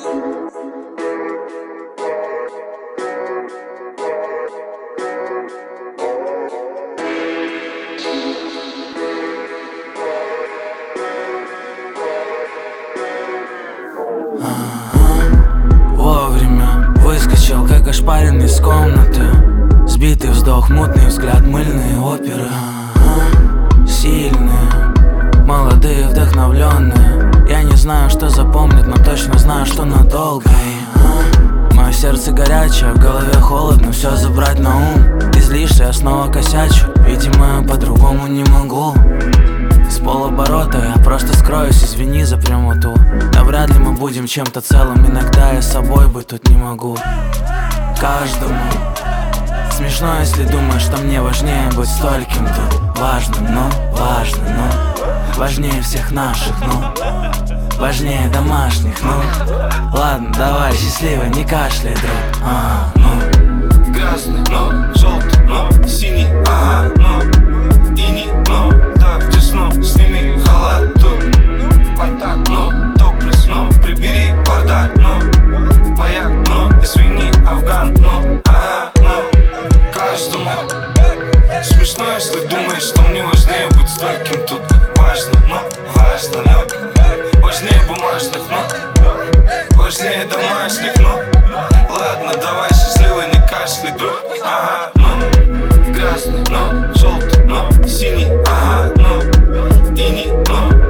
Вовремя выскочил, как ошпаренный из комнаты. Сбитый вздох, мутный взгляд, мыльные оперы. Сильные, молодые, вдохновленные. Я не знаю, что запомнят, но точно знаю, что надолго. Мое сердце горячее, в голове холодно, все забрать на ум. Излишься, я снова косячу, видимо, по-другому не могу. С полоборота я просто скроюсь, извини за прямоту. Да вряд ли мы будем чем-то целым, иногда я собой быть тут не могу. Каждому смешно, если думаешь, что мне важнее быть стольким тут. Важным, но важно, но важнее всех наших, ну важнее домашних, ну ладно, давай, счастливо, не кашляй, друг. Красный, но желтый, но синий, но ини, но так тесно, сними халат тут. Контакт, но топлес, но прибери бардак, но бояк, но извини, афган, но каждому смешно, если думаешь, что мне важнее быть стольким тут. Важно, но важнее бумажных, но важнее домашних, но ладно, давай, счастливо, не кашляй, друг. Красный, но желтый, но синий, но ини, но